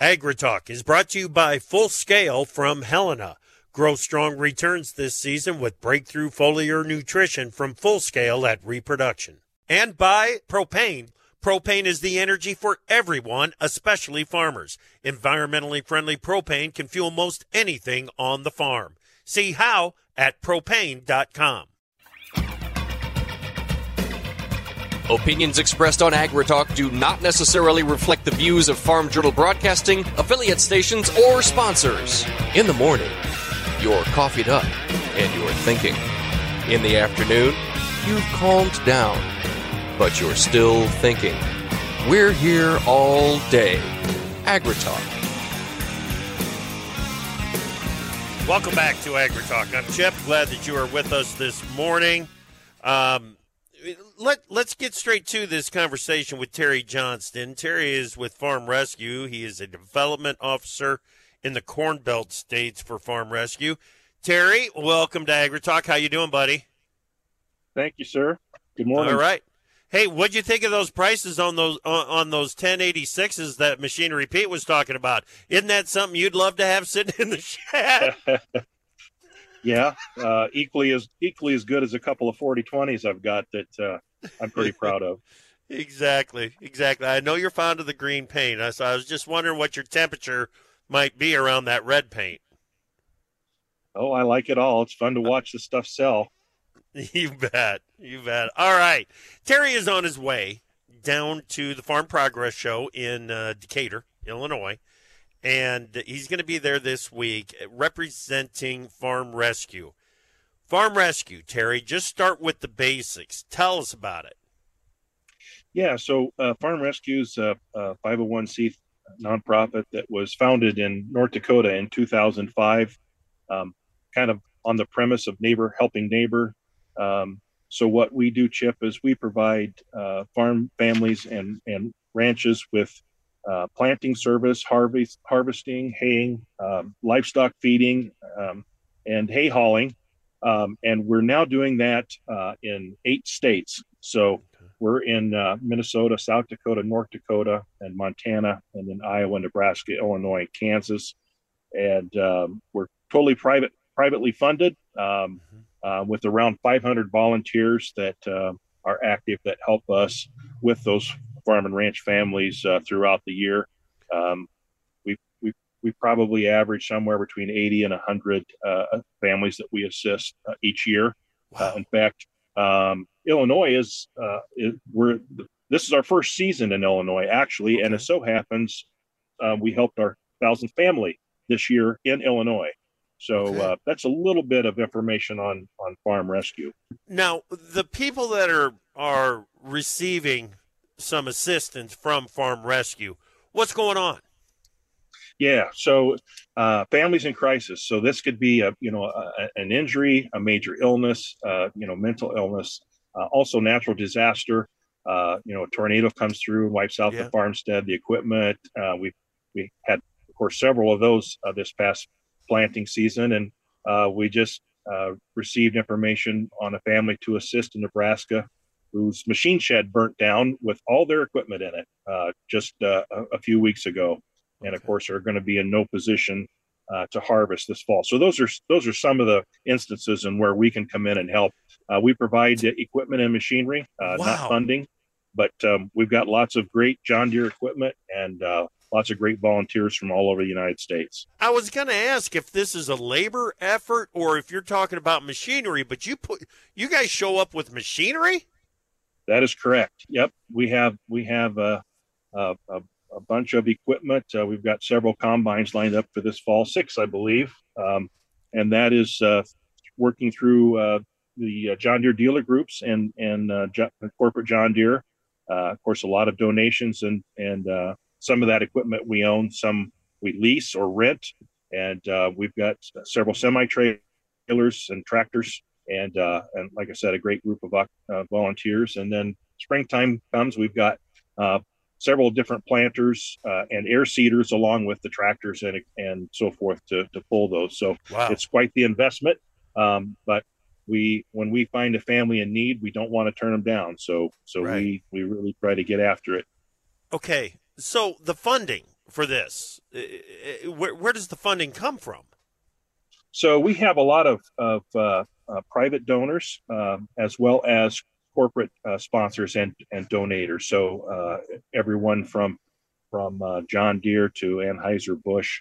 AgriTalk is brought to you by Full Scale from Helena. Grow strong returns this season with breakthrough foliar nutrition from Full Scale at Reproduction. And by Propane. Propane is the energy for everyone, especially farmers. Environmentally friendly propane can fuel most anything on the farm. See how at propane.com. Opinions expressed on AgriTalk do not necessarily reflect the views of Farm Journal Broadcasting, affiliate stations, or sponsors. In the morning, you're coffeeed up and you're thinking. In the afternoon, you've calmed down, but you're still thinking. We're here all day. AgriTalk. Welcome back to AgriTalk. I'm Chip. Glad that you are with us this morning. Let's get straight to this conversation with Terry Johnston. Terry is with Farm Rescue. He is a development officer in the Corn Belt states for Farm Rescue. Terry, welcome to AgriTalk. How you doing, buddy? Thank you, sir. Good morning. All right. Hey, what'd you think of those prices on those 1086s that Machinery Pete was talking about? Isn't that something you'd love to have sitting in the shed? Yeah, equally as good as a couple of 4020s I've got that I'm pretty proud of. Exactly. I know you're fond of the green paint, so I was just wondering what your temperature might be around that red paint. Oh, I like it all. It's fun to watch the stuff sell. You bet. All right. Terry is on his way down to the Farm Progress Show in Decatur, Illinois, and he's going to be there this week representing Farm Rescue. Farm Rescue, Terry, just start with the basics. Tell us about it. Yeah, so Farm Rescue is a 501c nonprofit that was founded in North Dakota in 2005, kind of on the premise of neighbor helping neighbor. So what we do, Chip, is we provide farm families and ranches with planting service, harvesting, haying, livestock feeding, and hay hauling. And we're now doing that in 8 states. So we're in Minnesota, South Dakota, North Dakota, and Montana, and then Iowa, Nebraska, Illinois, Kansas. And we're totally privately funded with around 500 volunteers that are active that help us with those farm and ranch families throughout the year. We probably average somewhere between 80 and 100 families that we assist each year. Wow. In fact, Illinois this is our first season in Illinois, actually, and it so happens we helped our 1,000th family this year in Illinois. So that's a little bit of information on Farm Rescue. Now, the people that are receiving some assistance from Farm Rescue, what's going on? Yeah, so families in crisis. So this could be an injury, a major illness, mental illness, also natural disaster. A tornado comes through and wipes out the farmstead, the equipment. We had, of course, several of those this past planting season, and we just received information on a family to assist in Nebraska whose machine shed burnt down with all their equipment in it just a few weeks ago. And of course, are going to be in no position to harvest this fall. So those are some of the instances in where we can come in and help. We provide equipment and machinery, not funding, but we've got lots of great John Deere equipment and lots of great volunteers from all over the United States. I was going to ask if this is a labor effort or if you're talking about machinery, but you guys show up with machinery? That is correct. Yep, we have a bunch of equipment. We've got several combines lined up for this fall, 6, I believe. And that is working through the John Deere dealer groups and corporate John Deere. Of course, a lot of donations and some of that equipment we own, some we lease or rent. And we've got several semi-trailers and tractors and like I said, a great group of volunteers. And then springtime comes, we've got several different planters and air seeders along with the tractors and so forth to pull those. So It's quite the investment. But when we find a family in need, we don't want to turn them down. So we really try to get after it. Okay. So the funding, for this? Where does the funding come from? So we have a lot of private donors as well as corporate sponsors and donators. So everyone from John Deere to Anheuser-Busch,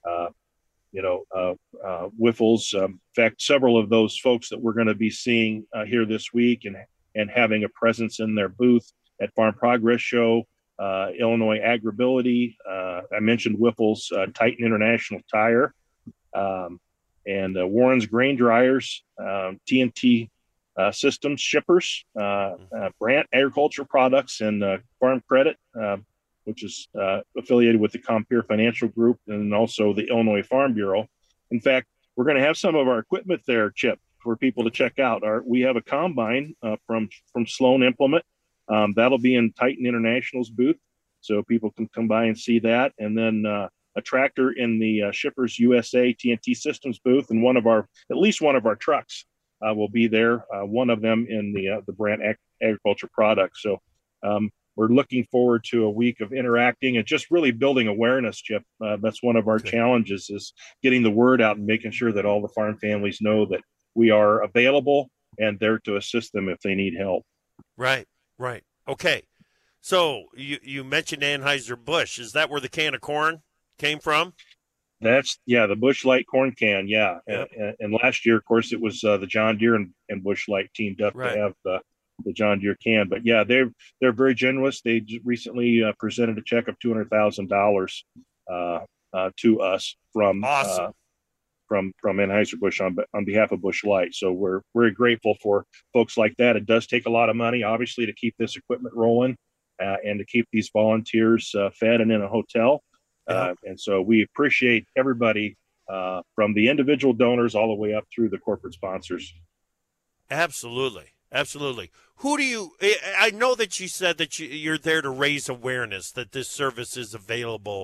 Wyffels. In fact, several of those folks that we're going to be seeing here this week and having a presence in their booth at Farm Progress Show, Illinois Agribility. I mentioned Wyffels, Titan International Tire, and Warren's Grain Dryers, TNT Systems Shippers, Brandt Agriculture Products, and Farm Credit, which is affiliated with the Compeer Financial Group, and also the Illinois Farm Bureau. In fact, we're going to have some of our equipment there, Chip, for people to check out. We have a combine from Sloan Implement. That'll be in Titan International's booth, so people can come by and see that. And then a tractor in the Shippers USA TNT Systems booth, and at least one of our trucks will be there. One of them in the Brandt Agriculture Products. So we're looking forward to a week of interacting and just really building awareness, Chip. That's one of our challenges, is getting the word out and making sure that all the farm families know that we are available and there to assist them if they need help. Right. Okay. So you mentioned Anheuser-Busch. Is that where the can of corn came from? That's the Busch Light corn can. Yeah. Yep. And last year, of course, it was the John Deere and Busch Light teamed up to have the John Deere can. But yeah, they're very generous. They recently presented a check of $200,000 to us from awesome. From Anheuser-Busch on behalf of Busch Light. So we're very grateful for folks like that. It does take a lot of money, obviously, to keep this equipment rolling and to keep these volunteers fed and in a hotel. And so we appreciate everybody from the individual donors all the way up through the corporate sponsors. Absolutely. Who do you? I know that you said that you're there to raise awareness that this service is available,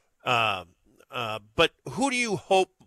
but who do you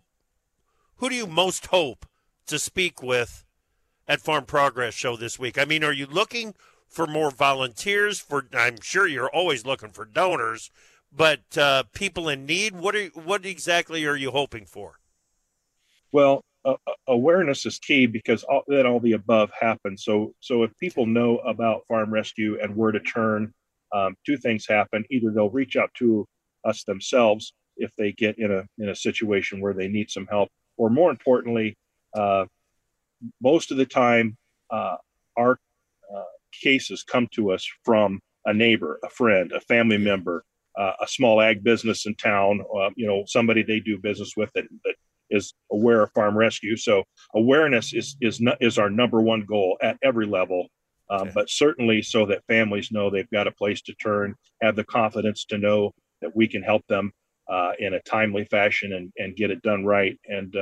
most hope to speak with at Farm Progress Show this week? I mean, are you looking for more volunteers? I'm sure you're always looking for donors, but people in need. What exactly are you hoping for? Well, awareness is key because all the above happens. So if people know about Farm Rescue and where to turn, two things happen. Either they'll reach out to us themselves if they get in a situation where they need some help, or more importantly, most of the time, our cases come to us from a neighbor, a friend, a family member, a small ag business in town, somebody they do business with that is aware of Farm Rescue. So awareness is our number one goal at every level, but certainly so that families know they've got a place to turn, have the confidence to know that we can help them in a timely fashion and get it done right. And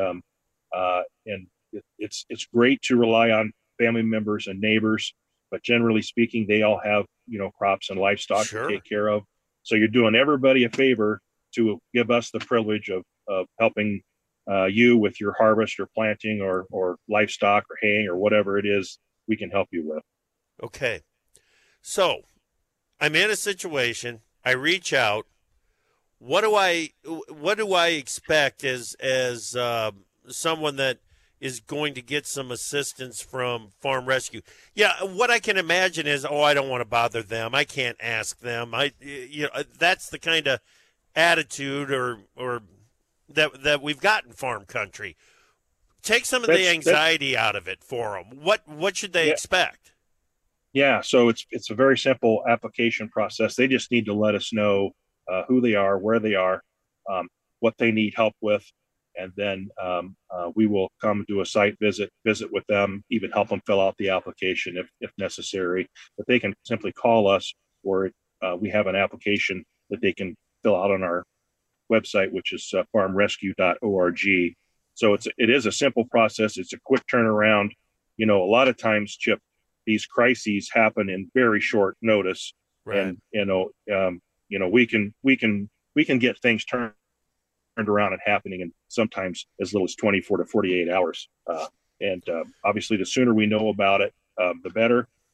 it's great to rely on family members and neighbors, but generally speaking, they all have crops and livestock to take care of. So you're doing everybody a favor to give us the privilege of helping you with your harvest or planting or livestock or haying or whatever it is we can help you with. Okay. So I'm in a situation, I reach out. What do I expect as someone that is going to get some assistance from Farm Rescue? Yeah, what I can imagine is, I don't want to bother them. I can't ask them. That's the kind of attitude or that we've got in farm country. Take some of the anxiety out of it for them. What should they expect? Yeah, so it's a very simple application process. They just need to let us know who they are, where they are, what they need help with, and then we will come do a site visit with them, even help them fill out the application if necessary. But they can simply call us, or we have an application that they can fill out on our website, which is farmrescue.org. So it is a simple process. It's a quick turnaround. A lot of times, Chip, these crises happen in very short notice, right. And we can get things turned around and happening in sometimes as little as 24 to 48 hours. And obviously, the sooner we know about it, the better.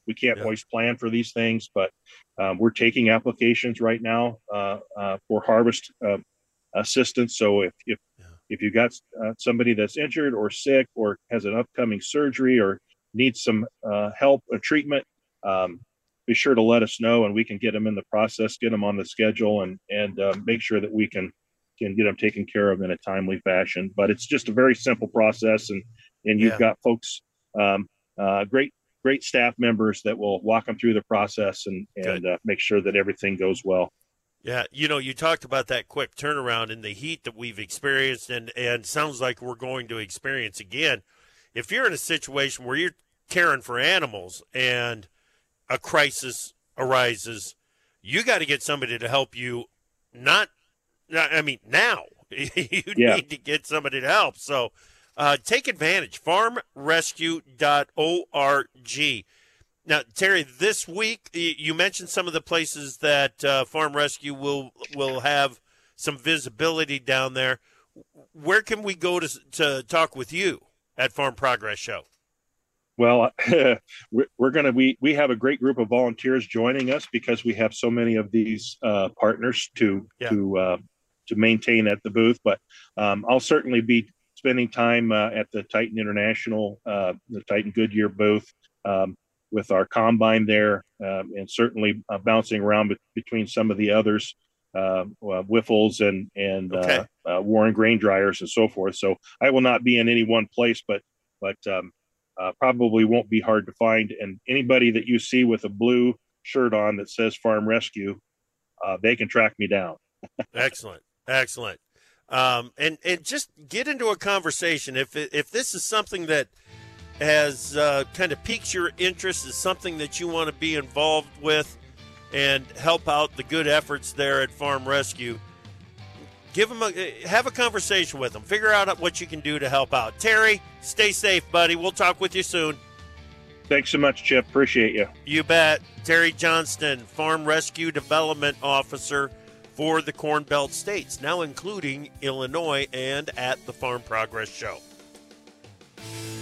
We can't always plan for these things, but we're taking applications right now for harvest assistance. So if you got somebody that's injured or sick or has an upcoming surgery or needs some help or treatment, be sure to let us know, and we can get them in the process, get them on the schedule, and make sure that we can get them taken care of in a timely fashion. But it's just a very simple process, and you've got folks, great staff members that will walk them through the process and make sure that everything goes well. Yeah, you talked about that quick turnaround in the heat that we've experienced and sounds like we're going to experience again. If you're in a situation where you're caring for animals and a crisis arises, you got to get somebody to help you. Now. You need to get somebody to help. So take advantage. farmrescue.org. Now, Terry, this week you mentioned some of the places that Farm Rescue will have some visibility down there. Where can we go to talk with you at Farm Progress Show? Well, we have a great group of volunteers joining us because we have so many of these partners to maintain at the booth. But I'll certainly be spending time at the Titan International, the Titan Goodyear booth, with our combine there, and certainly bouncing around between some of the others, Wiffles and Warren grain dryers and so forth. So I will not be in any one place, but probably won't be hard to find. And anybody that you see with a blue shirt on that says Farm Rescue, they can track me down. Excellent. And just get into a conversation. If this is something that has kind of piques your interest, is something that you want to be involved with and help out the good efforts there at Farm Rescue, have a conversation with them. Figure out what you can do to help out. Terry, stay safe, buddy. We'll talk with you soon. Thanks so much, Chip. Appreciate you. You bet. Terry Johnston, Farm Rescue Development Officer for the Corn Belt States, now including Illinois, and at the Farm Progress Show.